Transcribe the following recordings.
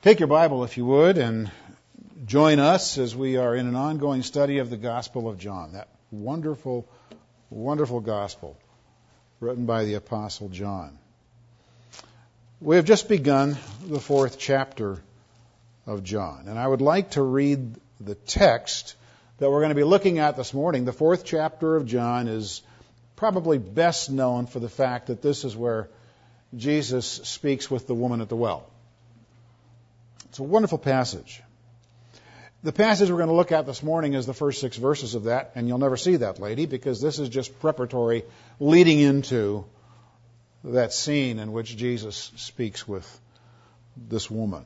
Take your Bible, if you would, and join us as we are in an ongoing study of the Gospel of John, that wonderful, wonderful Gospel written by the Apostle John. We have just begun the 4th chapter of John, and I would like to read the text that we're going to be looking at this morning. The 4th chapter of John is probably best known for the fact that this is where Jesus speaks with the woman at the well. It's a wonderful passage. The passage we're going to look at this morning is the first 6 verses of that, and you'll never see that lady because this is just preparatory leading into that scene in which Jesus speaks with this woman.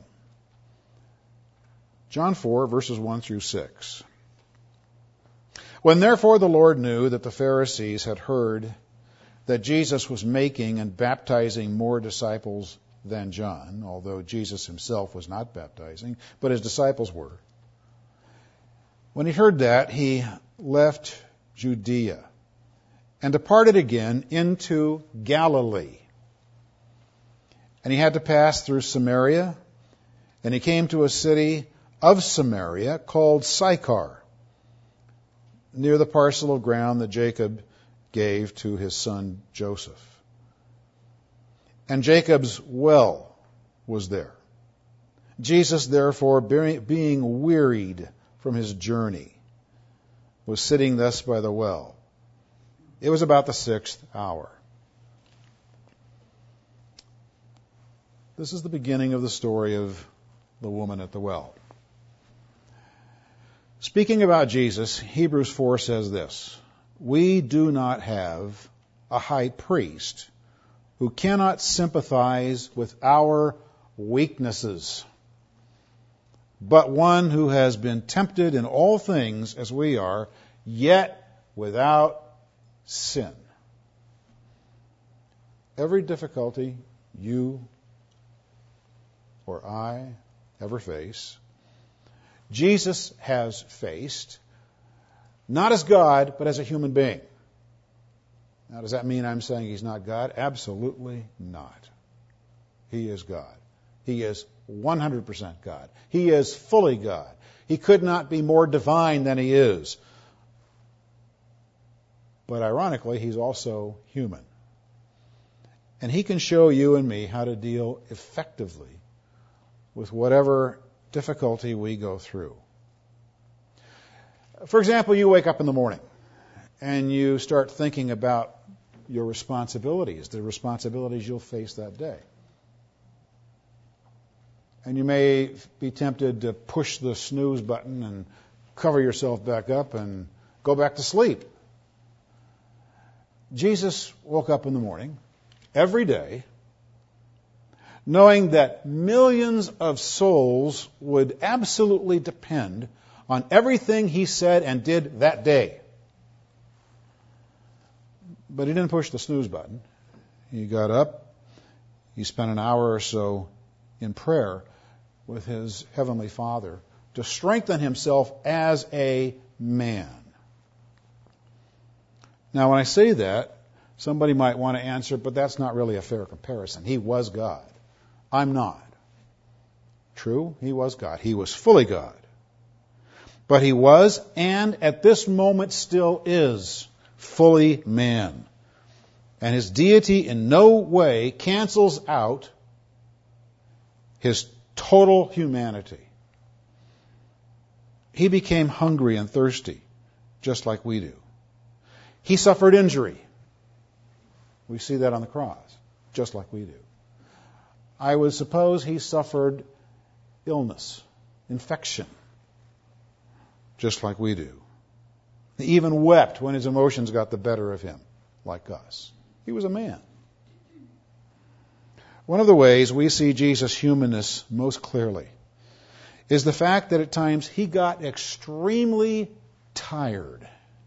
John 4, verses 1 through 6. When therefore the Lord knew that the Pharisees had heard that Jesus was making and baptizing more disciples than John, although Jesus himself was not baptizing, but his disciples were. When he heard that, he left Judea and departed again into Galilee. And he had to pass through Samaria, and he came to a city of Samaria called Sychar, near the parcel of ground that Jacob gave to his son Joseph. And Jacob's well was there. Jesus, therefore, being wearied from his journey, was sitting thus by the well. It was about the 6th hour. This is the beginning of the story of the woman at the well. Speaking about Jesus, Hebrews 4 says this: "We do not have a high priest who cannot sympathize with our weaknesses, but one who has been tempted in all things as we are, yet without sin." Every difficulty you or I ever face, Jesus has faced, not as God, but as a human being. Now, does that mean I'm saying he's not God? Absolutely not. He is God. He is 100% God. He is fully God. He could not be more divine than he is. But ironically, he's also human. And he can show you and me how to deal effectively with whatever difficulty we go through. For example, you wake up in the morning and you start thinking about your responsibilities, the responsibilities you'll face that day. And you may be tempted to push the snooze button and cover yourself back up and go back to sleep. Jesus woke up in the morning every day knowing that millions of souls would absolutely depend on everything he said and did that day. But he didn't push the snooze button. He got up. He spent an hour or so in prayer with his heavenly Father to strengthen himself as a man. Now, when I say that, somebody might want to answer, but that's not really a fair comparison. He was God. I'm not. True, he was God. He was fully God. But he was, and at this moment still is, fully man. And his deity in no way cancels out his total humanity. He became hungry and thirsty, just like we do. He suffered injury. We see that on the cross, just like we do. I would suppose he suffered illness, infection, just like we do. He even wept when his emotions got the better of him, like us. He was a man. One of the ways we see Jesus' humanness most clearly is the fact that at times he got extremely tired.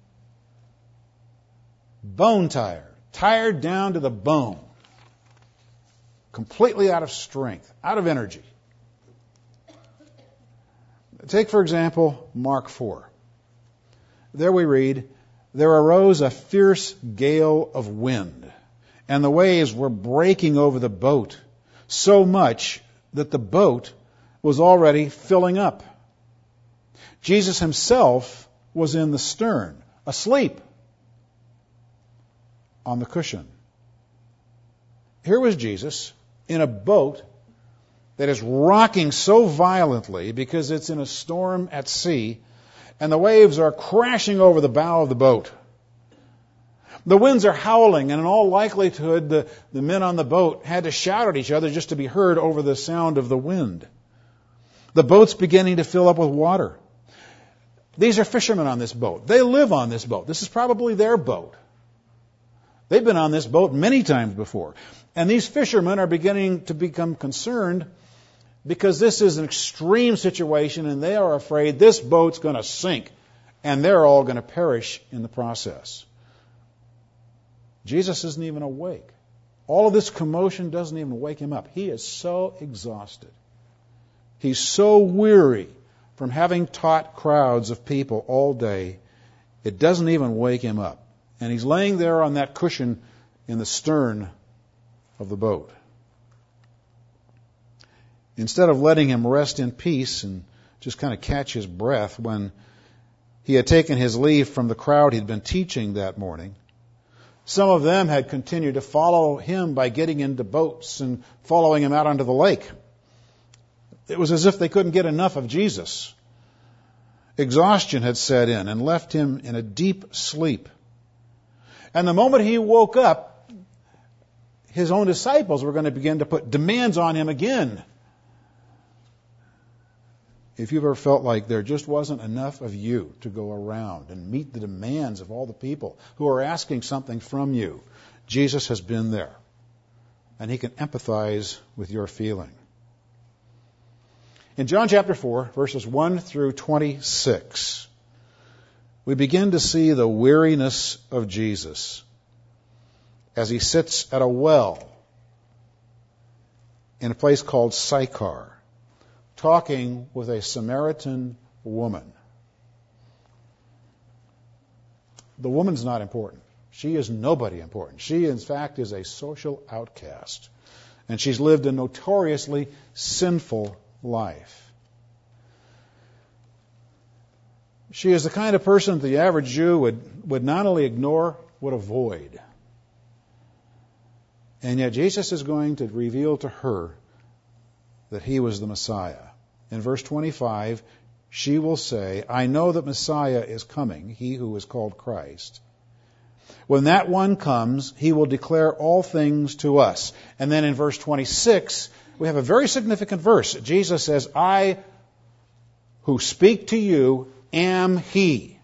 Bone tired. Tired down to the bone. Completely out of strength, out of energy. Take, for example, Mark 4. There we read, "There arose a fierce gale of wind, and the waves were breaking over the boat, so much that the boat was already filling up. Jesus himself was in the stern, asleep on the cushion. Here was Jesus in a boat that is rocking so violently because it's in a storm at sea, and the waves are crashing over the bow of the boat. The winds are howling, and in all likelihood, the men on the boat had to shout at each other just to be heard over the sound of the wind. The boat's beginning to fill up with water. These are fishermen on this boat. They live on this boat. This is probably their boat. They've been on this boat many times before. And these fishermen are beginning to become concerned because this is an extreme situation, and they are afraid this boat's going to sink, and they're all going to perish in the process. Jesus isn't even awake. All of this commotion doesn't even wake him up. He is so exhausted. He's so weary from having taught crowds of people all day, it doesn't even wake him up. And he's laying there on that cushion in the stern of the boat. Instead of letting him rest in peace and just kind of catch his breath when he had taken his leave from the crowd he'd been teaching that morning, some of them had continued to follow him by getting into boats and following him out onto the lake. It was as if they couldn't get enough of Jesus. Exhaustion had set in and left him in a deep sleep. And the moment he woke up, his own disciples were going to begin to put demands on him again. If you've ever felt like there just wasn't enough of you to go around and meet the demands of all the people who are asking something from you, Jesus has been there. And he can empathize with your feeling. In John chapter 4, verses 1 through 26, we begin to see the weariness of Jesus as he sits at a well in a place called Sychar, talking with a Samaritan woman. The woman's not important. She is nobody important. She, in fact, is a social outcast. And she's lived a notoriously sinful life. She is the kind of person that the average Jew would not only ignore, would avoid. And yet Jesus is going to reveal to her that he was the Messiah. In verse 25, she will say, I know that Messiah is coming, he who is called Christ. When that one comes, he will declare all things to us. And then in verse 26, we have a very significant verse. Jesus says, I who speak to you am he.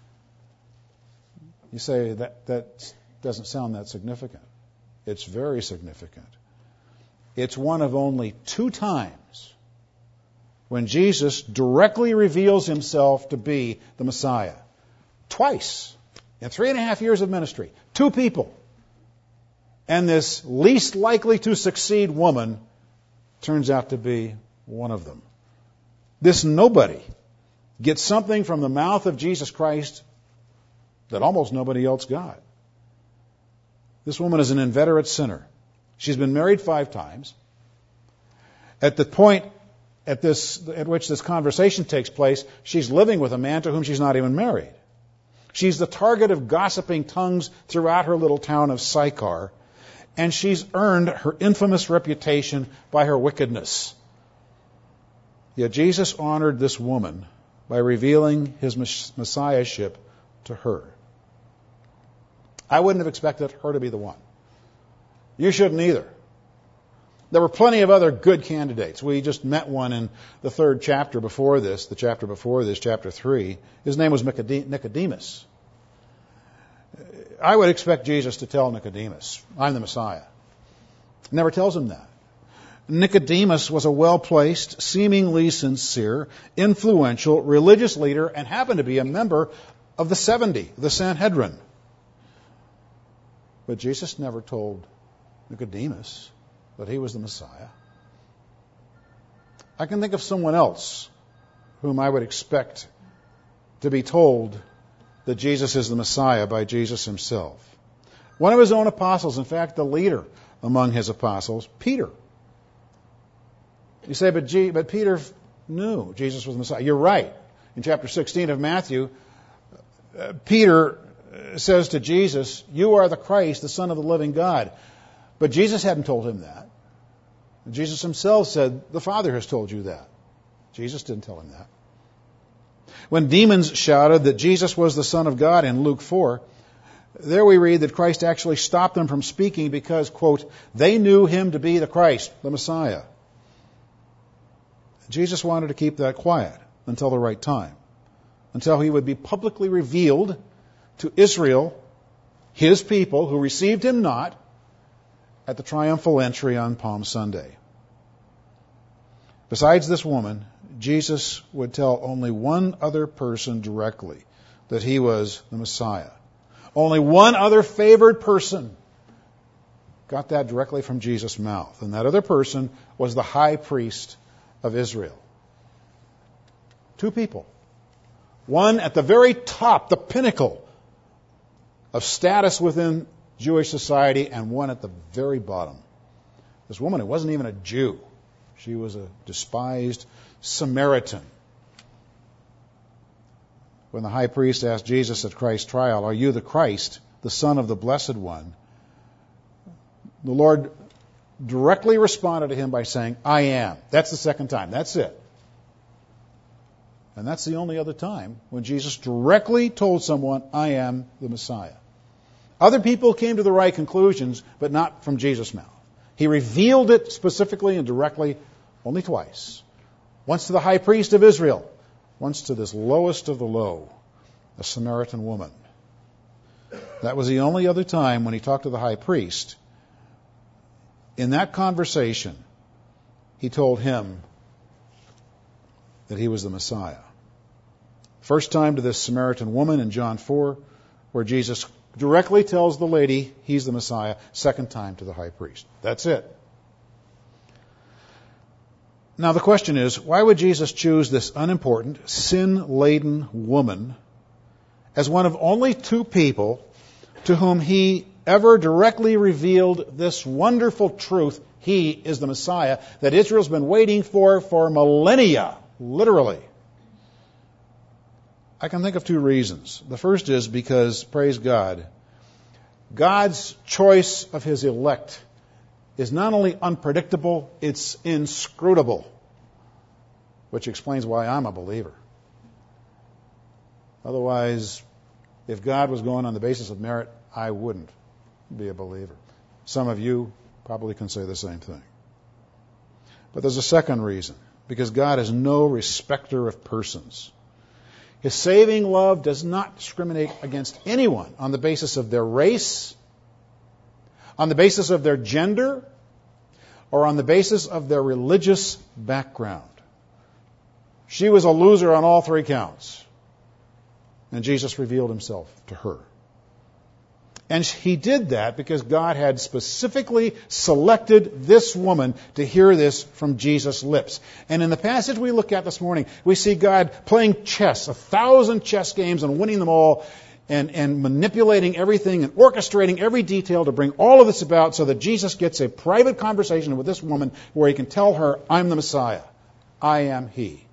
You say, that doesn't sound that significant. It's very significant. It's one of only 2 times when Jesus directly reveals himself to be the Messiah. Twice in 3.5 years of ministry. 2 people. And this least likely to succeed woman turns out to be one of them. This nobody gets something from the mouth of Jesus Christ that almost nobody else got. This woman is an inveterate sinner. She's been married 5 times. At the point at which this conversation takes place, she's living with a man to whom she's not even married. She's the target of gossiping tongues throughout her little town of Sychar, and she's earned her infamous reputation by her wickedness. Yet Jesus honored this woman by revealing his messiahship to her. I wouldn't have expected her to be the one. You shouldn't either. There were plenty of other good candidates. We just met one in the 3rd chapter before this, chapter 3. His name was Nicodemus. I would expect Jesus to tell Nicodemus, I'm the Messiah. Never tells him that. Nicodemus was a well-placed, seemingly sincere, influential, religious leader and happened to be a member of the 70, the Sanhedrin. But Jesus never told Nicodemus that he was the Messiah. I can think of someone else whom I would expect to be told that Jesus is the Messiah by Jesus himself. One of his own apostles, in fact, the leader among his apostles, Peter. You say, but Peter knew Jesus was the Messiah. You're right. In chapter 16 of Matthew, Peter says to Jesus, "You are the Christ, the Son of the living God." But Jesus hadn't told him that. Jesus himself said, "The Father has told you that." Jesus didn't tell him that. When demons shouted that Jesus was the Son of God in Luke 4, there we read that Christ actually stopped them from speaking because, quote, they knew him to be the Christ, the Messiah. Jesus wanted to keep that quiet until the right time, until he would be publicly revealed to Israel, his people who received him not, at the triumphal entry on Palm Sunday. Besides this woman, Jesus would tell only one other person directly that he was the Messiah. Only one other favored person got that directly from Jesus' mouth, and that other person was the high priest of Israel. Two people. One at the very top, the pinnacle of status within Jewish society, and one at the very bottom. This woman who wasn't even a Jew. She was a despised Samaritan. When the high priest asked Jesus at Christ's trial, "Are you the Christ, the Son of the Blessed One?" the Lord directly responded to him by saying, "I am." That's the second time. That's it. And that's the only other time when Jesus directly told someone, "I am the Messiah." Other people came to the right conclusions, but not from Jesus' mouth. He revealed it specifically and directly only twice. Once to the high priest of Israel, once to this lowest of the low, a Samaritan woman. That was the only other time when he talked to the high priest. In that conversation, he told him that he was the Messiah. First time to this Samaritan woman in John 4, where Jesus directly tells the lady he's the Messiah. Second time to the high priest. That's it. Now the question is, why would Jesus choose this unimportant, sin-laden woman as one of only two people to whom he ever directly revealed this wonderful truth, he is the Messiah, that Israel's been waiting for millennia, literally? I can think of two reasons. The first is because, praise God, God's choice of his elect is not only unpredictable, it's inscrutable, which explains why I'm a believer. Otherwise, if God was going on the basis of merit, I wouldn't be a believer. Some of you probably can say the same thing. But there's a second reason, because God is no respecter of persons. His saving love does not discriminate against anyone on the basis of their race, on the basis of their gender, or on the basis of their religious background. She was a loser on all three counts, and Jesus revealed himself to her. And he did that because God had specifically selected this woman to hear this from Jesus' lips. And in the passage we look at this morning, we see God playing chess, 1,000 chess games, and winning them all, and manipulating everything and orchestrating every detail to bring all of this about so that Jesus gets a private conversation with this woman where he can tell her, "I'm the Messiah. I am he."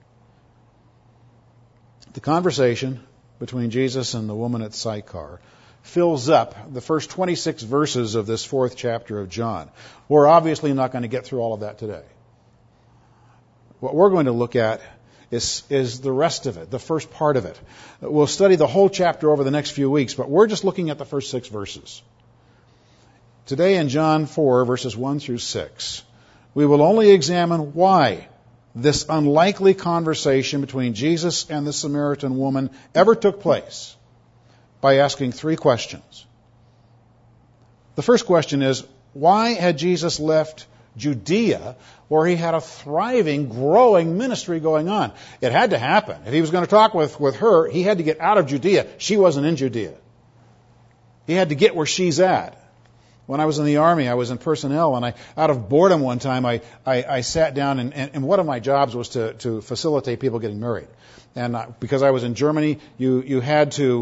The conversation between Jesus and the woman at Sychar fills up the first 26 verses of this fourth chapter of John. We're obviously not going to get through all of that today. What we're going to look at is the rest of it, the first part of it. We'll study the whole chapter over the next few weeks, but we're just looking at the first 6 verses. Today in John 4, verses 1 through 6, we will only examine why this unlikely conversation between Jesus and the Samaritan woman ever took place by asking 3 questions. The first question is, why had Jesus left Judea, where he had a thriving, growing ministry going on? It had to happen. If he was going to talk with her, he had to get out of Judea. She wasn't in Judea. He had to get where she's at. When I was in the Army, I was in personnel, and out of boredom one time, I sat down, and one of my jobs was to facilitate people getting married. And because I was in Germany, you had to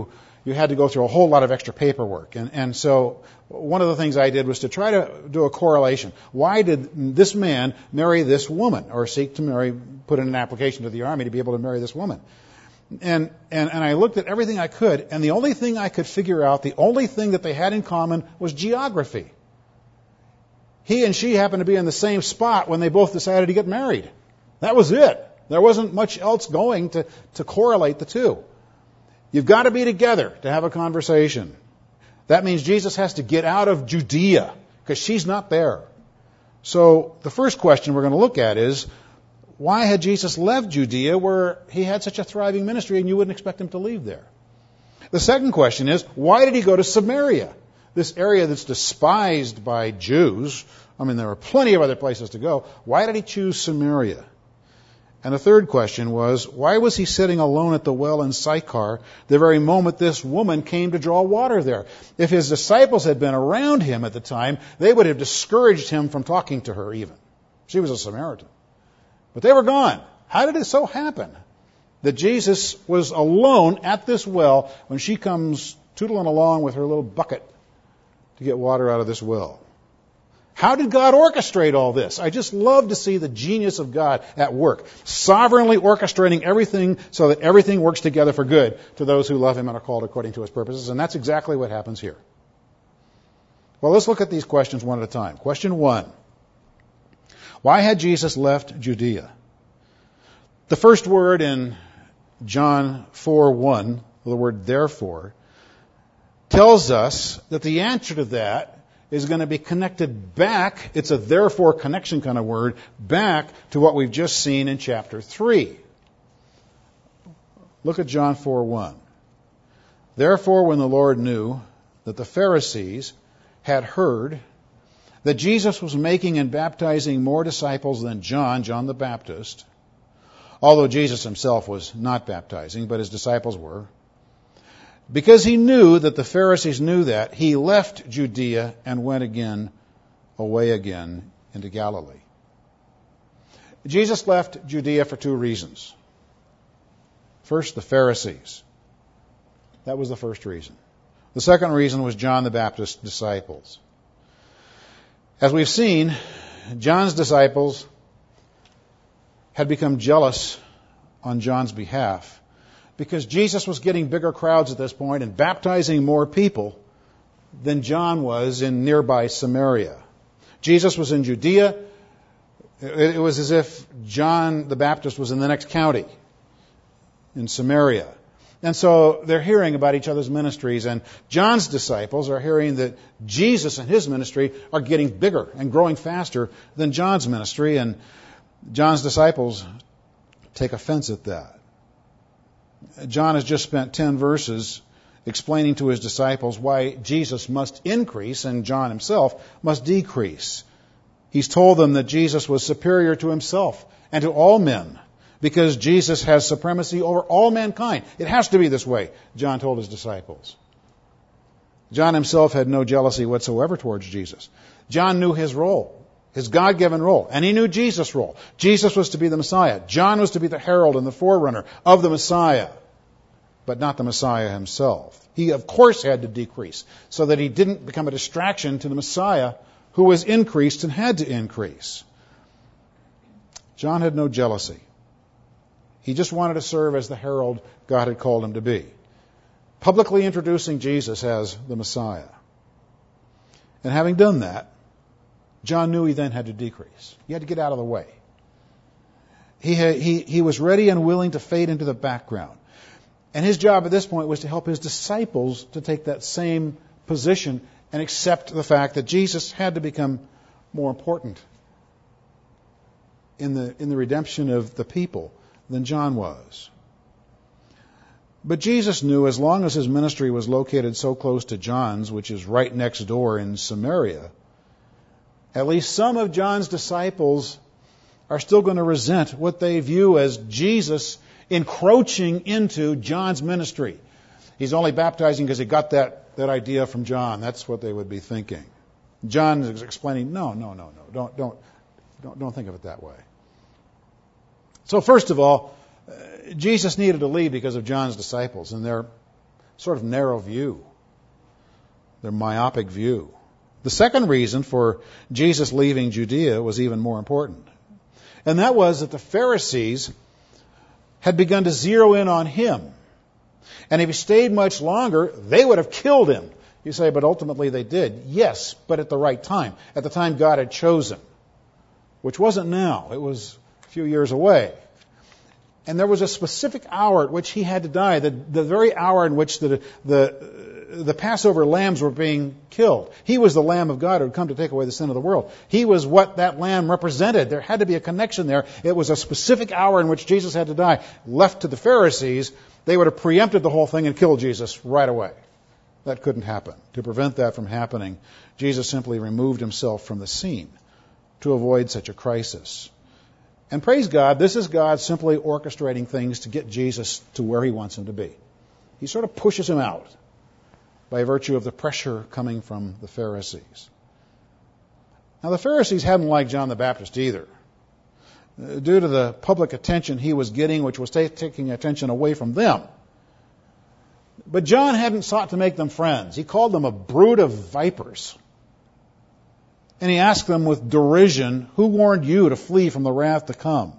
you had to go through a whole lot of extra paperwork. And so one of the things I did was to try to do a correlation. Why did this man marry this woman, or seek to put in an application to the Army to be able to marry this woman? And I looked at everything I could, and the only thing I could figure out, the only thing that they had in common was geography. He and she happened to be in the same spot when they both decided to get married. That was it. There wasn't much else going to correlate the two. You've got to be together to have a conversation. That means Jesus has to get out of Judea, because she's not there. So the first question we're going to look at is, why had Jesus left Judea, where he had such a thriving ministry and you wouldn't expect him to leave there? The second question is, why did he go to Samaria, this area that's despised by Jews? I mean, there are plenty of other places to go. Why did he choose Samaria? And the third question was, why was he sitting alone at the well in Sychar the very moment this woman came to draw water there? If his disciples had been around him at the time, they would have discouraged him from talking to her even. She was a Samaritan. But they were gone. How did it so happen that Jesus was alone at this well when she comes tootling along with her little bucket to get water out of this well? How did God orchestrate all this? I just love to see the genius of God at work, sovereignly orchestrating everything so that everything works together for good to those who love him and are called according to his purposes. And that's exactly what happens here. Well, let's look at these questions one at a time. Question 1. Why had Jesus left Judea? The first word in John 4:1, the word therefore, tells us that the answer to that is going to be connected back, it's a therefore connection kind of word, back to what we've just seen in chapter 3. Look at John 4:1. Therefore, when the Lord knew that the Pharisees had heard that Jesus was making and baptizing more disciples than John the Baptist, although Jesus himself was not baptizing, but his disciples were, because he knew that the Pharisees knew that, he left Judea and went away again into Galilee. Jesus left Judea for 2 reasons. First, the Pharisees. That was the first reason. The second reason was John the Baptist's disciples. As we've seen, John's disciples had become jealous on John's behalf because Jesus was getting bigger crowds at this point and baptizing more people than John was in nearby Samaria. Jesus was in Judea. It was as if John the Baptist was in the next county, in Samaria. And so they're hearing about each other's ministries, and John's disciples are hearing that Jesus and his ministry are getting bigger and growing faster than John's ministry, and John's disciples take offense at that. John has just spent 10 verses explaining to his disciples why Jesus must increase and John himself must decrease. He's told them that Jesus was superior to himself and to all men, because Jesus has supremacy over all mankind. It has to be this way, John told his disciples. John himself had no jealousy whatsoever towards Jesus. John knew his role, his God-given role, and he knew Jesus' role. Jesus was to be the Messiah. John was to be the herald and the forerunner of the Messiah, but not the Messiah himself. He, of course, had to decrease so that he didn't become a distraction to the Messiah, who was increased and had to increase. John had no jealousy. He just wanted to serve as the herald God had called him to be, publicly introducing Jesus as the Messiah. And having done that, John knew he then had to decrease. He had to get out of the way. He was ready and willing to fade into the background. And his job at this point was to help his disciples to take that same position and accept the fact that Jesus had to become more important in the redemption of the people than John was. But Jesus knew as long as his ministry was located so close to John's, which is right next door in Samaria, at least some of John's disciples are still going to resent what they view as Jesus encroaching into John's ministry. He's only baptizing because he got that idea from John. That's what they would be thinking. John is explaining, no. Don't think of it that way. So first of all, Jesus needed to leave because of John's disciples and their sort of narrow view, their myopic view. The second reason for Jesus leaving Judea was even more important. And that was that the Pharisees had begun to zero in on him. And if he stayed much longer, they would have killed him. You say, but ultimately they did. Yes, but at the right time. At the time God had chosen. Which wasn't now. It was a few years away. And there was a specific hour at which he had to die. The very hour in which the Passover lambs were being killed. He was the Lamb of God who had come to take away the sin of the world. He was what that lamb represented. There had to be a connection there. It was a specific hour in which Jesus had to die. Left to the Pharisees, they would have preempted the whole thing and killed Jesus right away. That couldn't happen. To prevent that from happening, Jesus simply removed himself from the scene to avoid such a crisis. And praise God, this is God simply orchestrating things to get Jesus to where he wants him to be. He sort of pushes him out by virtue of the pressure coming from the Pharisees. Now, the Pharisees hadn't liked John the Baptist either, due to the public attention he was getting, which was taking attention away from them. But John hadn't sought to make them friends. He called them a brood of vipers. And he asked them with derision, who warned you to flee from the wrath to come?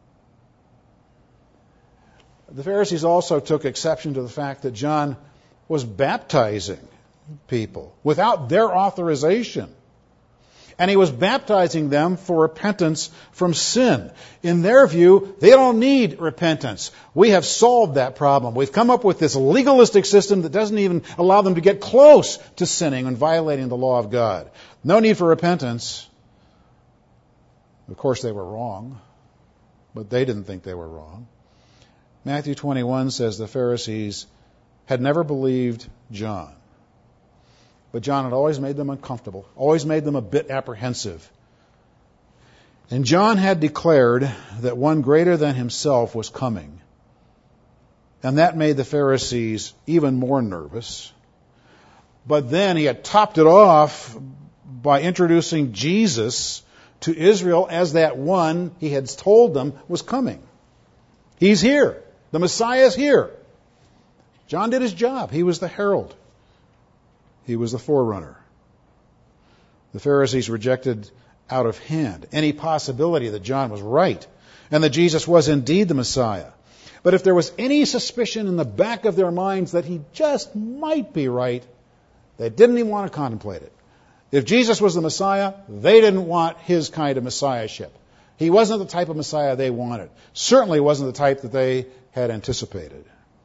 The Pharisees also took exception to the fact that John was baptizing people without their authorization. And he was baptizing them for repentance from sin. In their view, they don't need repentance. We have solved that problem. We've come up with this legalistic system that doesn't even allow them to get close to sinning and violating the law of God. No need for repentance. Of course, they were wrong, but they didn't think they were wrong. Matthew 21 says the Pharisees had never believed John. But John had always made them uncomfortable, always made them a bit apprehensive. And John had declared that one greater than himself was coming. And that made the Pharisees even more nervous. But then he had topped it off by introducing Jesus to Israel as that one he had told them was coming. He's here. The Messiah is here. John did his job. He was the herald. He was the forerunner. The Pharisees rejected out of hand any possibility that John was right and that Jesus was indeed the Messiah. But if there was any suspicion in the back of their minds that he just might be right, they didn't even want to contemplate it. If Jesus was the Messiah, they didn't want his kind of Messiahship. He wasn't the type of Messiah they wanted. Certainly wasn't the type that they had anticipated.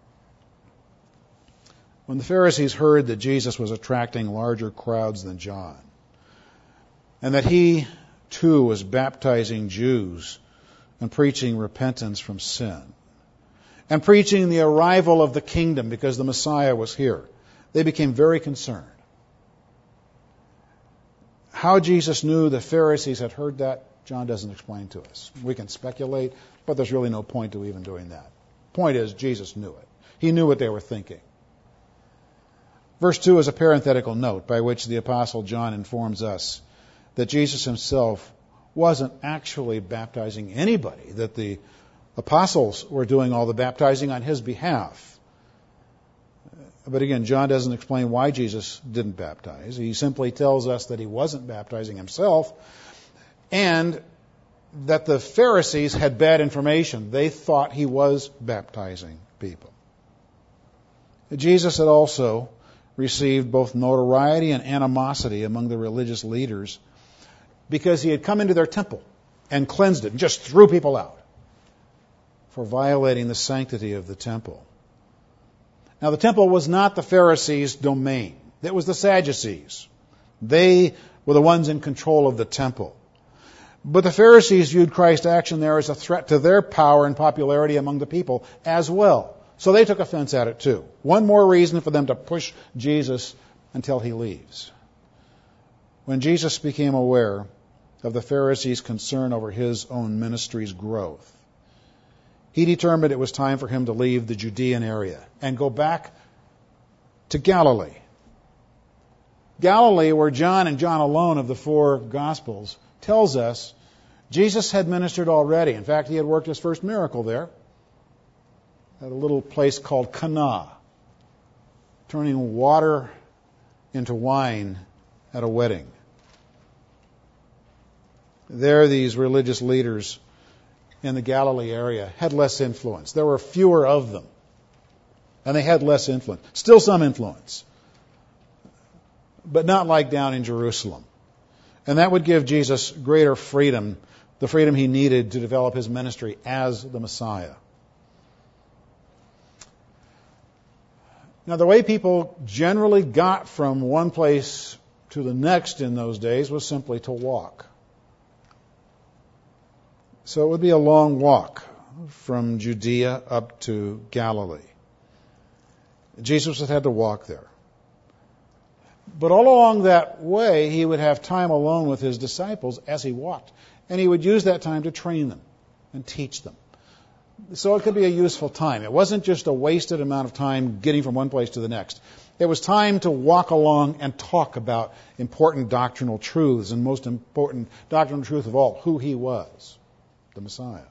When the Pharisees heard that Jesus was attracting larger crowds than John, and that he too was baptizing Jews and preaching repentance from sin, and preaching the arrival of the kingdom because the Messiah was here, they became very concerned. How Jesus knew the Pharisees had heard that, John doesn't explain to us. We can speculate, but there's really no point to even doing that. Point is, Jesus knew it. He knew what they were thinking. Verse 2 is a parenthetical note by which the Apostle John informs us that Jesus himself wasn't actually baptizing anybody, that the apostles were doing all the baptizing on his behalf. But again, John doesn't explain why Jesus didn't baptize. He simply tells us that he wasn't baptizing himself and that the Pharisees had bad information. They thought he was baptizing people. Jesus had also received both notoriety and animosity among the religious leaders because he had come into their temple and cleansed it and just threw people out for violating the sanctity of the temple. Now, the temple was not the Pharisees' domain. It was the Sadducees. They were the ones in control of the temple. But the Pharisees viewed Christ's action there as a threat to their power and popularity among the people as well. So they took offense at it too. One more reason for them to push Jesus until he leaves. When Jesus became aware of the Pharisees' concern over his own ministry's growth, he determined it was time for him to leave the Judean area and go back to Galilee. Galilee, where John and John alone of the four Gospels tells us Jesus had ministered already. In fact, he had worked his first miracle there at a little place called Cana. turning water into wine at a wedding. There, these religious leaders in the Galilee area had less influence. There were fewer of them, and they had less influence. Still some influence, but not like down in Jerusalem. And that would give Jesus greater freedom, the freedom he needed to develop his ministry as the Messiah. Now, the way people generally got from one place to the next in those days was simply to walk. So it would be a long walk from Judea up to Galilee. Jesus had had to walk there. But all along that way, he would have time alone with his disciples as he walked. And he would use that time to train them and teach them. So it could be a useful time. It wasn't just a wasted amount of time getting from one place to the next. It was time to walk along and talk about important doctrinal truths, and most important doctrinal truth of all, who he was, the Messiah.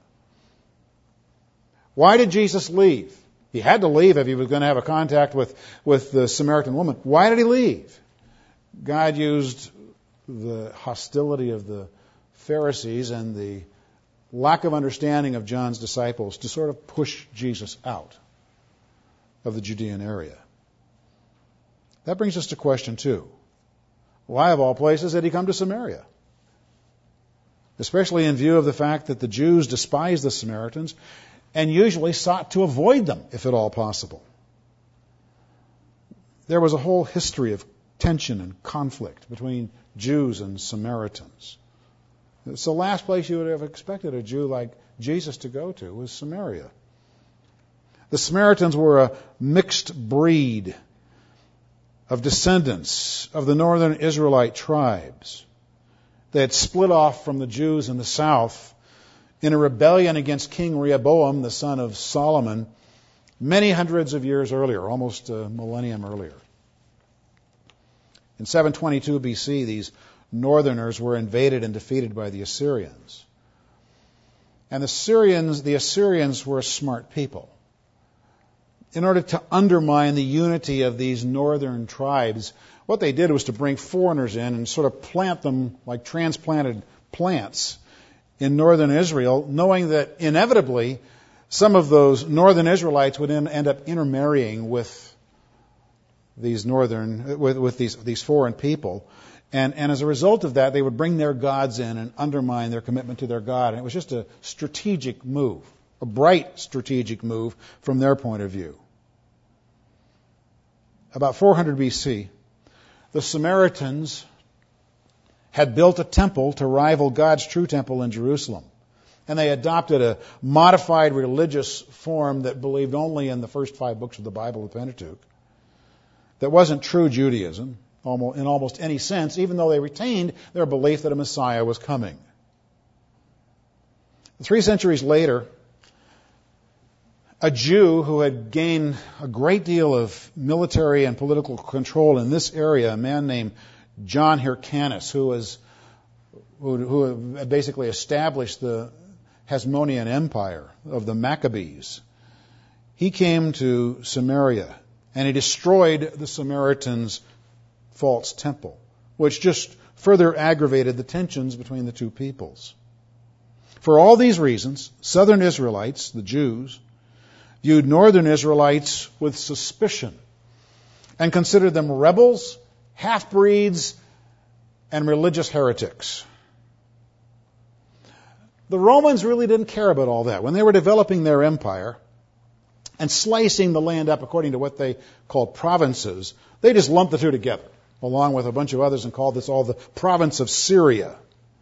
Why did Jesus leave? He had to leave if he was going to have a contact with the Samaritan woman. Why did he leave? God used the hostility of the Pharisees and the lack of understanding of John's disciples to sort of push Jesus out of the Judean area. That brings us to question 2. Why, of all places, did he come to Samaria? Especially in view of the fact that the Jews despised the Samaritans and usually sought to avoid them, if at all possible. There was a whole history of tension and conflict between Jews and Samaritans. It's the last place you would have expected a Jew like Jesus to go to was Samaria. The Samaritans were a mixed breed of descendants of the northern Israelite tribes. They had split off from the Jews in the south in a rebellion against King Rehoboam, the son of Solomon, many hundreds of years earlier, almost a millennium earlier. In 722 BC, these northerners were invaded and defeated by the Assyrians. And the Assyrians were a smart people. In order to undermine the unity of these northern tribes, what they did was to bring foreigners in and sort of plant them like transplanted plants in northern Israel, knowing that inevitably some of those northern Israelites would end up intermarrying with these these foreign people. And as a result of that, they would bring their gods in and undermine their commitment to their God. And it was just a strategic move, a bright strategic move from their point of view. About 400 BC, the Samaritans had built a temple to rival God's true temple in Jerusalem. And they adopted a modified religious form that believed only in the first 5 books of the Bible, the Pentateuch. That wasn't true Judaism in almost any sense, even though they retained their belief that a Messiah was coming. 3 centuries later, a Jew who had gained a great deal of military and political control in this area, a man named John Hyrcanus, who had basically established the Hasmonean Empire of the Maccabees, he came to Samaria and he destroyed the Samaritans' false temple, which just further aggravated the tensions between the two peoples. For all these reasons, southern Israelites, the Jews, viewed northern Israelites with suspicion and considered them rebels, half-breeds, and religious heretics. The Romans really didn't care about all that. When they were developing their empire and slicing the land up according to what they called provinces, they just lumped the two together, along with a bunch of others, and called this all the province of Syria.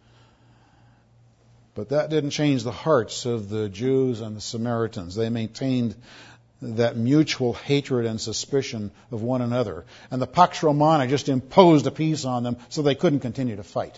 But that didn't change the hearts of the Jews and the Samaritans. They maintained that mutual hatred and suspicion of one another. And the Pax Romana just imposed a peace on them so they couldn't continue to fight.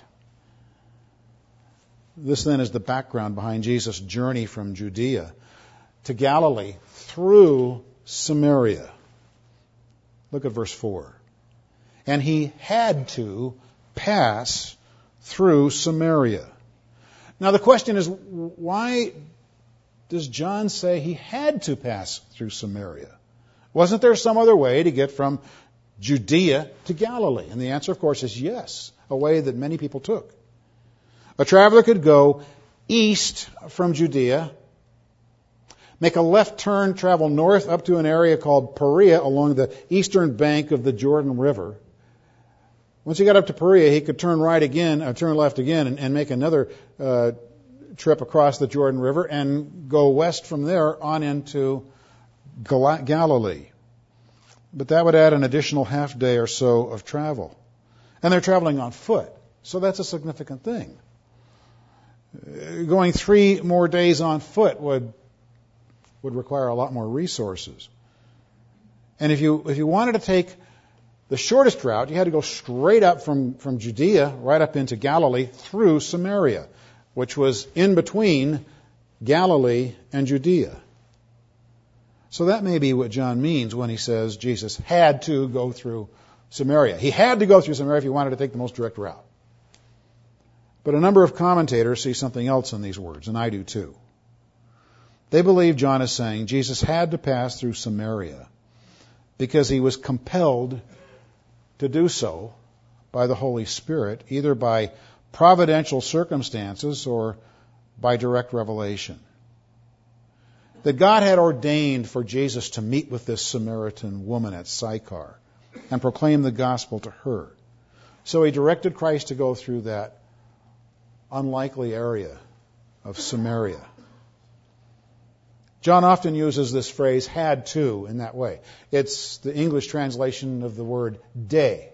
This then is the background behind Jesus' journey from Judea to Galilee through Samaria. Look at verse 4. And he had to pass through Samaria. Now the question is, why does John say he had to pass through Samaria? Wasn't there some other way to get from Judea to Galilee? And the answer, of course, is yes, a way that many people took. A traveler could go east from Judea, make a left turn, travel north up to an area called Perea along the eastern bank of the Jordan River. Once he got up to Perea, he could turn left again, and make another trip across the Jordan River and go west from there on into Galilee. But that would add an additional half day or so of travel. And they're traveling on foot, so that's a significant thing. Going 3 more days on foot would require a lot more resources. And if you wanted to take the shortest route, you had to go straight up from Judea right up into Galilee through Samaria, which was in between Galilee and Judea. So that may be what John means when he says Jesus had to go through Samaria. He had to go through Samaria if he wanted to take the most direct route. But a number of commentators see something else in these words, and I do too. They believe John is saying Jesus had to pass through Samaria because he was compelled to do so by the Holy Spirit, either by providential circumstances or by direct revelation. That God had ordained for Jesus to meet with this Samaritan woman at Sychar and proclaim the gospel to her. So he directed Christ to go through that unlikely area of Samaria. John often uses this phrase, had to, in that way. It's the English translation of the word day.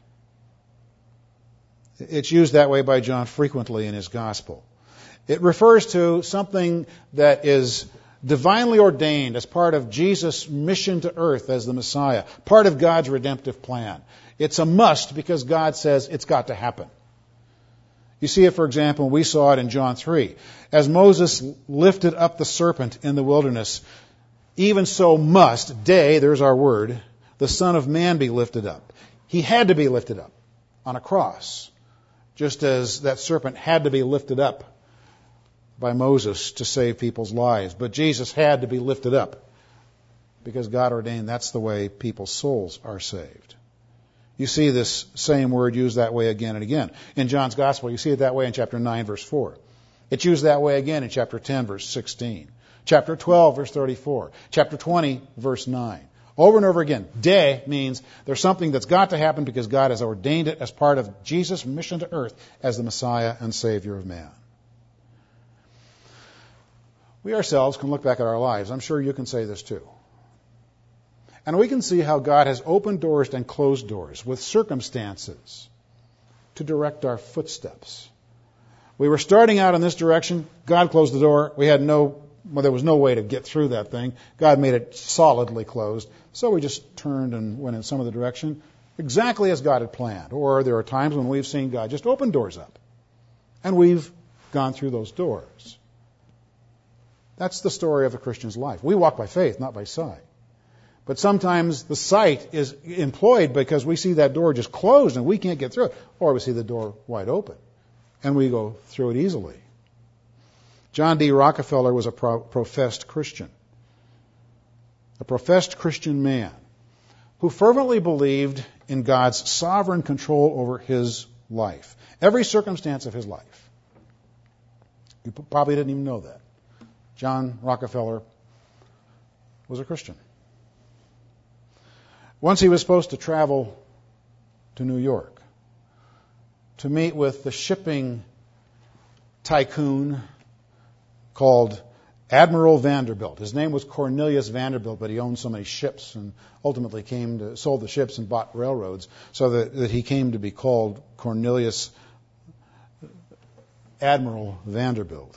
It's used that way by John frequently in his gospel. It refers to something that is divinely ordained as part of Jesus' mission to earth as the Messiah, part of God's redemptive plan. It's a must because God says it's got to happen. You see it, for example, we saw it in John 3. As Moses lifted up the serpent in the wilderness, even so must, there's our word, the Son of Man be lifted up. He had to be lifted up on a cross, just as that serpent had to be lifted up by Moses to save people's lives. But Jesus had to be lifted up because God ordained that's the way people's souls are saved. You see this same word used that way again and again. In John's Gospel, you see it that way in chapter 9, verse 4. It's used that way again in chapter 10, verse 16. Chapter 12, verse 34. Chapter 20, verse 9. Over and over again, day means there's something that's got to happen because God has ordained it as part of Jesus' mission to earth as the Messiah and Savior of man. We ourselves can look back at our lives. I'm sure you can say this too. And we can see how God has opened doors and closed doors with circumstances to direct our footsteps. We were starting out in this direction. God closed the door. There was no way to get through that thing. God made it solidly closed. So we just turned and went in some other direction exactly as God had planned. Or there are times when we've seen God just open doors up. And we've gone through those doors. That's the story of a Christian's life. We walk by faith, not by sight. But sometimes the sight is employed because we see that door just closed and we can't get through it. Or we see the door wide open and we go through it easily. John D. Rockefeller was a professed Christian. A professed Christian man who fervently believed in God's sovereign control over his life. Every circumstance of his life. You probably didn't even know that. John Rockefeller was a Christian. Once he was supposed to travel to New York to meet with the shipping tycoon called Admiral Vanderbilt. His name was Cornelius Vanderbilt, but he owned so many ships and ultimately sold the ships and bought railroads so that he came to be called Cornelius Admiral Vanderbilt.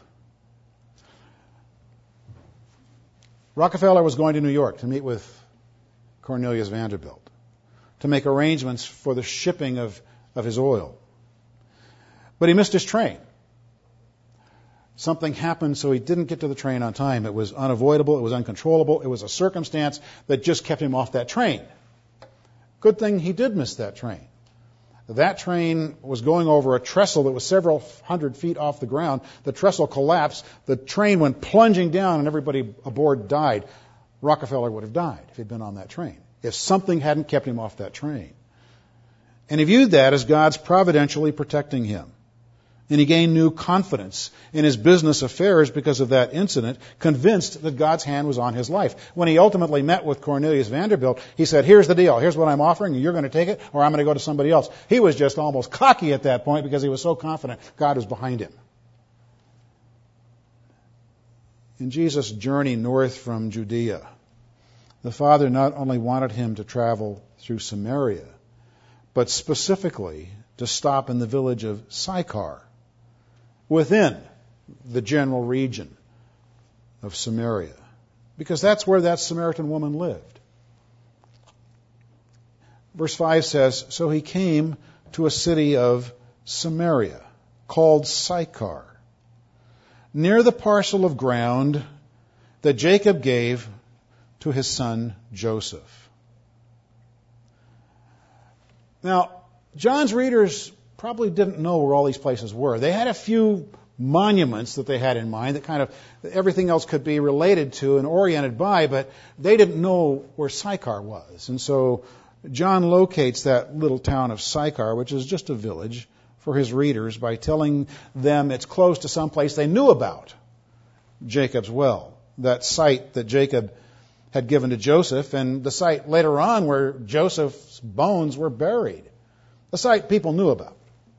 Rockefeller was going to New York to meet with Cornelius Vanderbilt to make arrangements for the shipping of his oil. But he missed his train. Something happened, so he didn't get to the train on time. It was unavoidable. It was uncontrollable. It was a circumstance that just kept him off that train. Good thing he did miss that train. That train was going over a trestle that was several hundred feet off the ground. The trestle collapsed. The train went plunging down, and everybody aboard died. Rockefeller would have died if he'd been on that train, if something hadn't kept him off that train. And he viewed that as God's providentially protecting him. And he gained new confidence in his business affairs because of that incident, convinced that God's hand was on his life. When he ultimately met with Cornelius Vanderbilt, he said, here's the deal. Here's what I'm offering. You're going to take it, or I'm going to go to somebody else. He was just almost cocky at that point because he was so confident God was behind him. In Jesus' journey north from Judea, the Father not only wanted him to travel through Samaria, but specifically to stop in the village of Sychar, within the general region of Samaria, because that's where that Samaritan woman lived. Verse 5 says, so he came to a city of Samaria, called Sychar, near the parcel of ground that Jacob gave to his son Joseph. Now, John's readers probably didn't know where all these places were. They had a few monuments that they had in mind that kind of everything else could be related to and oriented by, but they didn't know where Sychar was. And so John locates that little town of Sychar, which is just a village, for his readers by telling them it's close to some place they knew about, Jacob's well, that site that Jacob had given to Joseph, and the site later on where Joseph's bones were buried. A site people knew about.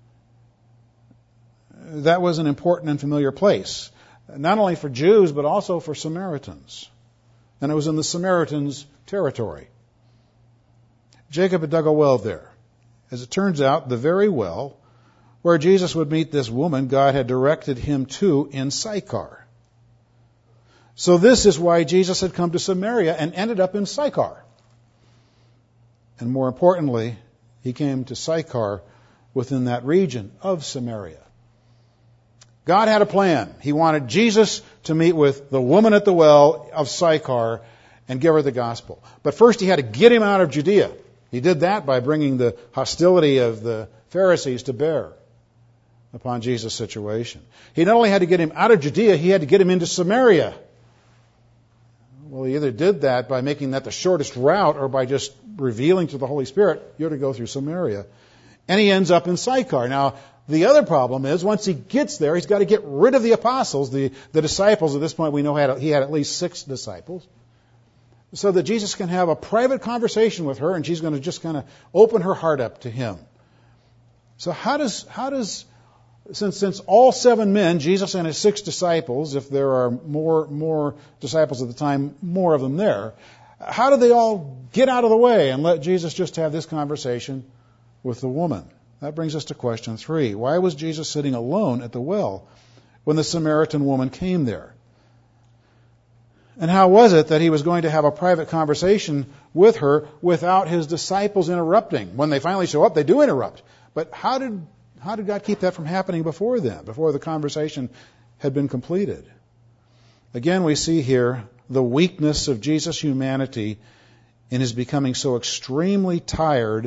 That was an important and familiar place, not only for Jews, but also for Samaritans. And it was in the Samaritans' territory. Jacob had dug a well there. As it turns out, the very well where Jesus would meet this woman, God had directed him to in Sychar. So this is why Jesus had come to Samaria and ended up in Sychar. And more importantly, he came to Sychar within that region of Samaria. God had a plan. He wanted Jesus to meet with the woman at the well of Sychar and give her the gospel. But first he had to get him out of Judea. He did that by bringing the hostility of the Pharisees to bear upon Jesus' situation. He not only had to get him out of Judea, he had to get him into Samaria. Well, he either did that by making that the shortest route or by just revealing to the Holy Spirit, you're to go through Samaria. And he ends up in Sychar. Now, the other problem is, once he gets there, he's got to get rid of the apostles, the disciples. At this point, we know he had at least 6 disciples, so that Jesus can have a private conversation with her, and she's going to just kind of open her heart up to him. So how does since all 7 men, Jesus and his 6 disciples, if there are more disciples at the time, more of them there, how do they all get out of the way and let Jesus just have this conversation with the woman? That brings us to question 3. Why was Jesus sitting alone at the well when the Samaritan woman came there? And how was it that he was going to have a private conversation with her without his disciples interrupting? When they finally show up, they do interrupt. But how did God keep that from happening before then, before the conversation had been completed? Again, we see here the weakness of Jesus' humanity in his becoming so extremely tired.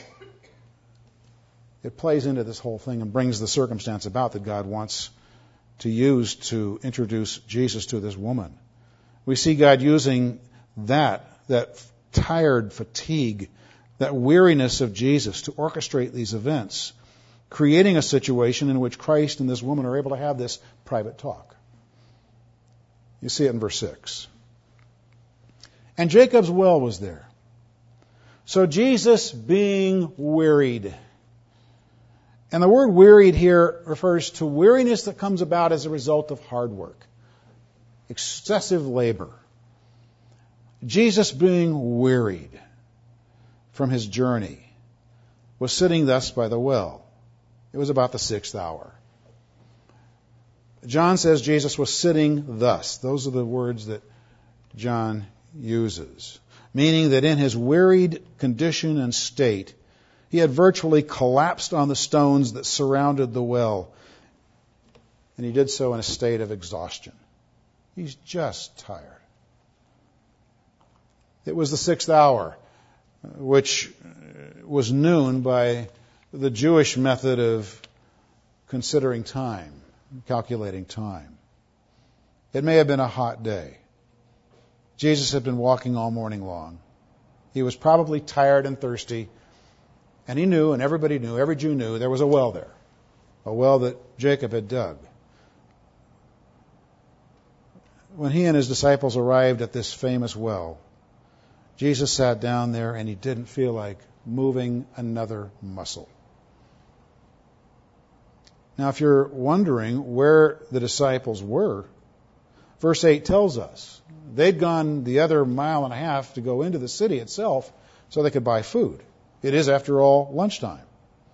It plays into this whole thing and brings the circumstance about that God wants to use to introduce Jesus to this woman. We see God using that tired fatigue, that weariness of Jesus to orchestrate these events, creating a situation in which Christ and this woman are able to have this private talk. You see it in verse 6. And Jacob's well was there. So Jesus being wearied. And the word wearied here refers to weariness that comes about as a result of hard work, excessive labor. Jesus being wearied from his journey was sitting thus by the well. It was about the 6th hour. John says Jesus was sitting thus. Those are the words that John uses, meaning that in his wearied condition and state, he had virtually collapsed on the stones that surrounded the well, and he did so in a state of exhaustion. He's just tired. It was the 6th hour, which was noon by the Jewish method of considering time, calculating time. It may have been a hot day. Jesus had been walking all morning long. He was probably tired and thirsty, and he knew, and everybody knew, every Jew knew, there was a well there, a well that Jacob had dug. When he and his disciples arrived at this famous well, Jesus sat down there and he didn't feel like moving another muscle. Now, if you're wondering where the disciples were, verse 8 tells us they'd gone the other mile and a half to go into the city itself so they could buy food. It is, after all, lunchtime.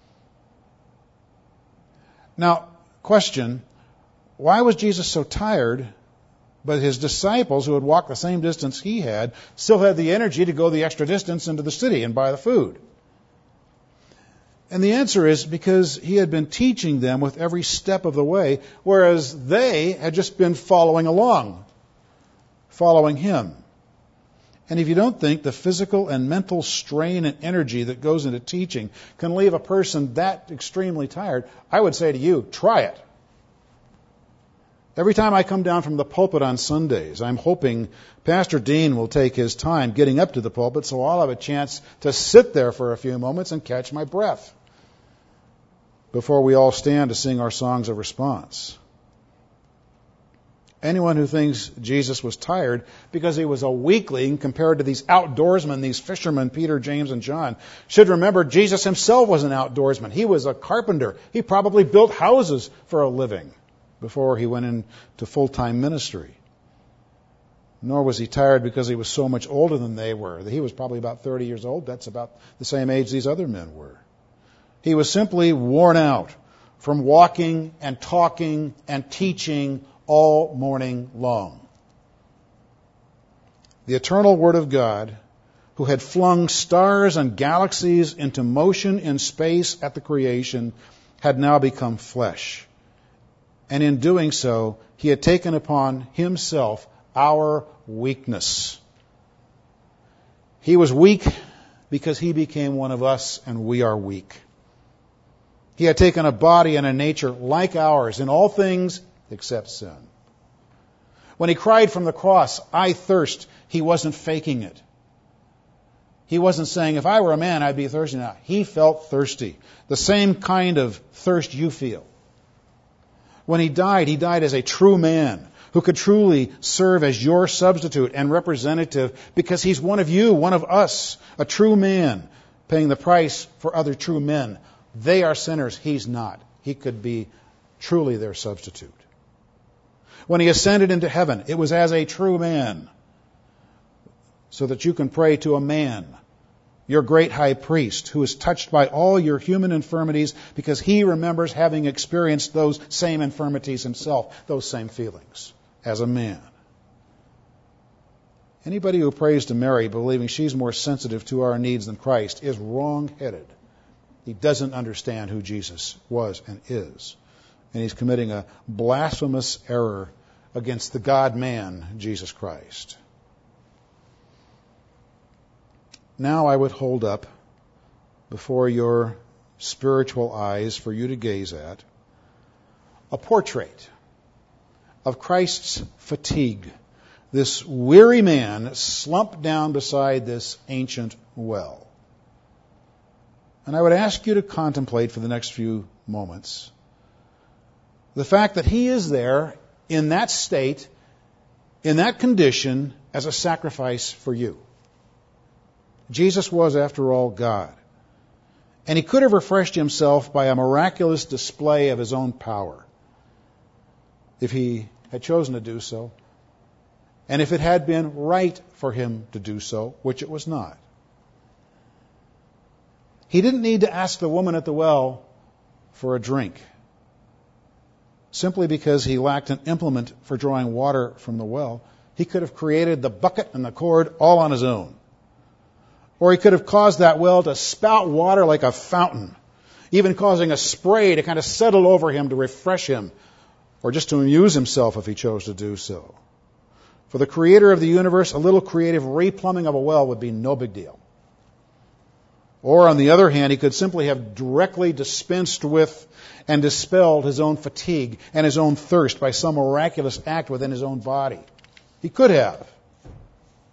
Now, question, why was Jesus so tired, but his disciples, who had walked the same distance he had, still had the energy to go the extra distance into the city and buy the food? And the answer is because he had been teaching them with every step of the way, whereas they had just been following along, following him. And if you don't think the physical and mental strain and energy that goes into teaching can leave a person that extremely tired, I would say to you, try it. Every time I come down from the pulpit on Sundays, I'm hoping Pastor Dean will take his time getting up to the pulpit so I'll have a chance to sit there for a few moments and catch my breath before we all stand to sing our songs of response. Anyone who thinks Jesus was tired because he was a weakling compared to these outdoorsmen, these fishermen, Peter, James, and John, should remember Jesus himself was an outdoorsman. He was a carpenter. He probably built houses for a living before he went into full-time ministry. Nor was he tired because he was so much older than they were. He was probably about 30 years old. That's about the same age these other men were. He was simply worn out from walking and talking and teaching all morning long. The eternal Word of God, who had flung stars and galaxies into motion in space at the creation, had now become flesh. And in doing so, he had taken upon himself our weakness. He was weak because he became one of us, and we are weak. He had taken a body and a nature like ours in all things except sin. When he cried from the cross, "I thirst," he wasn't faking it. He wasn't saying, if I were a man, I'd be thirsty now. He felt thirsty. The same kind of thirst you feel. When he died as a true man who could truly serve as your substitute and representative because he's one of you, one of us, a true man, paying the price for other true men. They are sinners. He's not. He could be truly their substitute. When he ascended into heaven, it was as a true man, so that you can pray to a man, your great high priest, who is touched by all your human infirmities because he remembers having experienced those same infirmities himself, those same feelings as a man. Anybody who prays to Mary believing she's more sensitive to our needs than Christ is wrong-headed. He doesn't understand who Jesus was and is. And he's committing a blasphemous error against the God-man, Jesus Christ. Now I would hold up before your spiritual eyes for you to gaze at a portrait of Christ's fatigue, this weary man slumped down beside this ancient well. And I would ask you to contemplate for the next few moments the fact that he is there in that state, in that condition, as a sacrifice for you. Jesus was, after all, God. And he could have refreshed himself by a miraculous display of his own power if he had chosen to do so, and if it had been right for him to do so, which it was not. He didn't need to ask the woman at the well for a drink, simply because he lacked an implement for drawing water from the well. He could have created the bucket and the cord all on his own. Or he could have caused that well to spout water like a fountain, even causing a spray to kind of settle over him to refresh him, or just to amuse himself if he chose to do so. For the creator of the universe, a little creative replumbing of a well would be no big deal. Or, on the other hand, he could simply have directly dispensed with and dispelled his own fatigue and his own thirst by some miraculous act within his own body. He could have.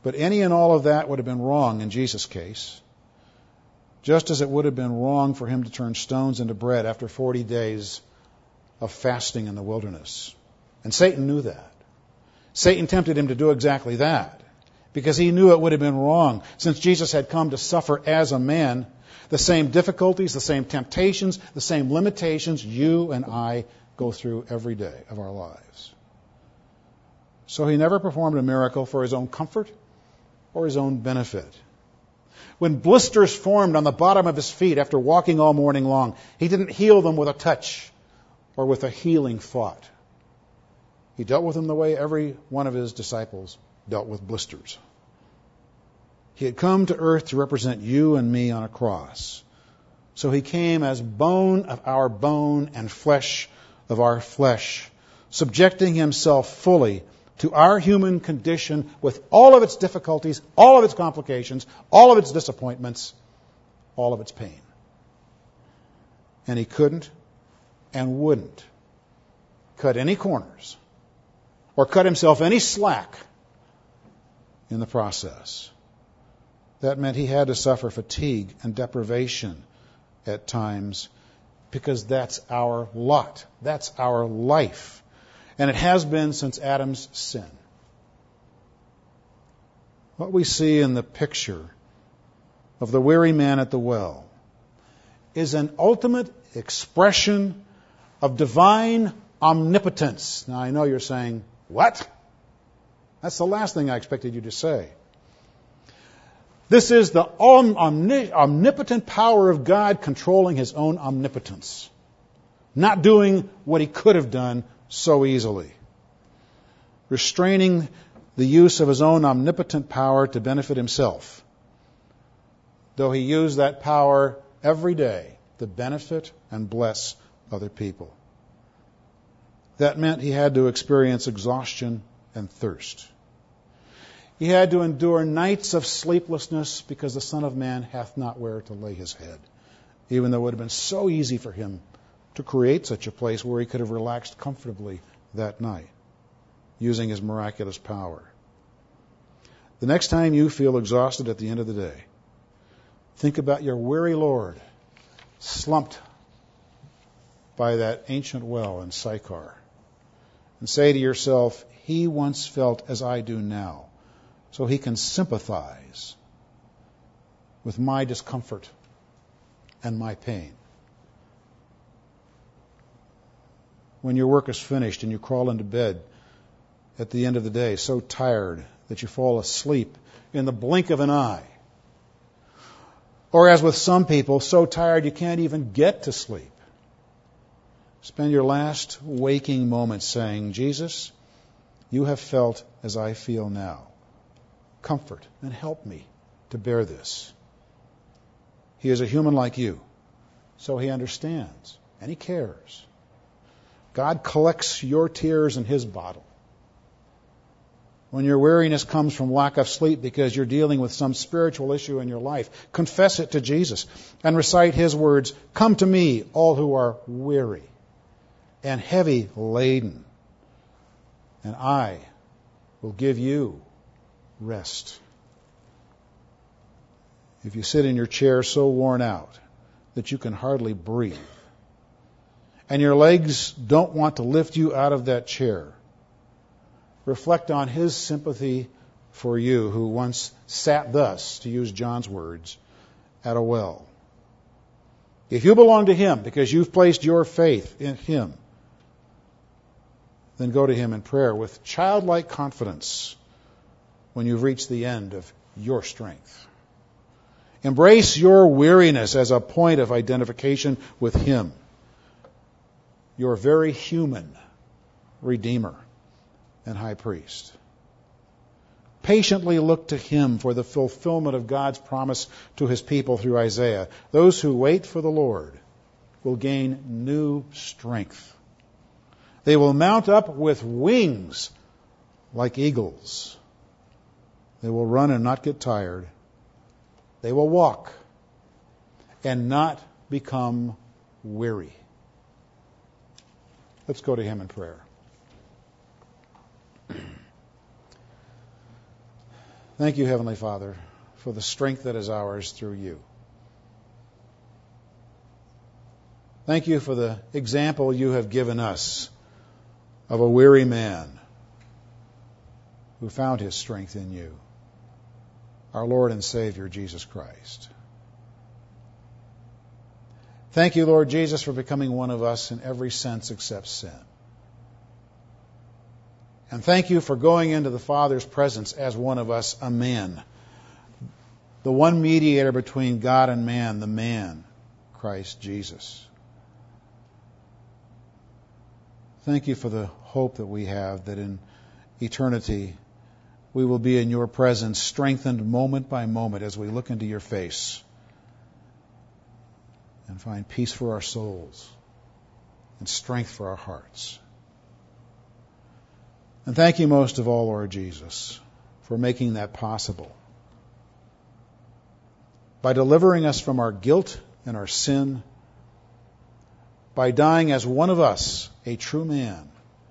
But any and all of that would have been wrong in Jesus' case, just as it would have been wrong for him to turn stones into bread after 40 days of fasting in the wilderness. And Satan knew that. Satan tempted him to do exactly that because he knew it would have been wrong. Since Jesus had come to suffer as a man, the same difficulties, the same temptations, the same limitations you and I go through every day of our lives. So he never performed a miracle for his own comfort or his own benefit. When blisters formed on the bottom of his feet after walking all morning long, he didn't heal them with a touch or with a healing thought. He dealt with them the way every one of his disciples dealt with blisters. He had come to earth to represent you and me on a cross. So he came as bone of our bone and flesh of our flesh, subjecting himself fully to our human condition with all of its difficulties, all of its complications, all of its disappointments, all of its pain. And he couldn't and wouldn't cut any corners or cut himself any slack in the process. That meant he had to suffer fatigue and deprivation at times because that's our lot. That's our life. And it has been since Adam's sin. What we see in the picture of the weary man at the well is an ultimate expression of divine omnipotence. Now, I know you're saying, what? That's the last thing I expected you to say. This is the omnipotent power of God controlling his own omnipotence, not doing what he could have done so easily, restraining the use of his own omnipotent power to benefit himself, though he used that power every day to benefit and bless other people. That meant he had to experience exhaustion and thirst. He had to endure nights of sleeplessness because the Son of Man hath not where to lay his head, even though it would have been so easy for him to create such a place where he could have relaxed comfortably that night, using his miraculous power. The next time you feel exhausted at the end of the day, think about your weary Lord slumped by that ancient well in Sychar, and say to yourself, he once felt as I do now, so he can sympathize with my discomfort and my pain. When your work is finished and you crawl into bed at the end of the day, so tired that you fall asleep in the blink of an eye. Or as with some people, so tired you can't even get to sleep. Spend your last waking moments saying, Jesus, you have felt as I feel now. Comfort and help me to bear this. He is a human like you, so he understands and he cares. God collects your tears in his bottle. When your weariness comes from lack of sleep because you're dealing with some spiritual issue in your life, confess it to Jesus and recite his words, come to me, all who are weary and heavy laden, and I will give you rest. If you sit in your chair so worn out that you can hardly breathe, and your legs don't want to lift you out of that chair, reflect on his sympathy for you who once sat thus, to use John's words, at a well. If you belong to him because you've placed your faith in him, then go to him in prayer with childlike confidence when you've reached the end of your strength. Embrace your weariness as a point of identification with him, your very human Redeemer and High Priest. Patiently look to him for the fulfillment of God's promise to his people through Isaiah. Those who wait for the Lord will gain new strength. They will mount up with wings like eagles. They will run and not get tired. They will walk and not become weary. Let's go to him in prayer. Thank you, Heavenly Father, for the strength that is ours through you. Thank you for the example you have given us of a weary man who found his strength in you, our Lord and Savior, Jesus Christ. Thank you, Lord Jesus, for becoming one of us in every sense except sin. And thank you for going into the Father's presence as one of us, a man, the one mediator between God and man, the man, Christ Jesus. Thank you for the hope that we have that in eternity we will be in your presence, strengthened moment by moment as we look into your face and find peace for our souls and strength for our hearts. And thank you most of all, Lord Jesus, for making that possible. By delivering us from our guilt and our sin, by dying as one of us, a true man,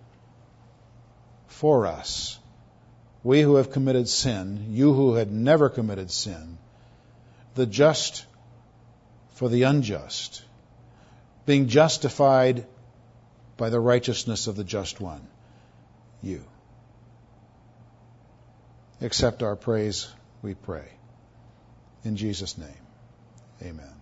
for us, we who have committed sin, you who had never committed sin, the just for the unjust, being justified by the righteousness of the just one, you. Accept our praise, we pray. In Jesus' name, amen.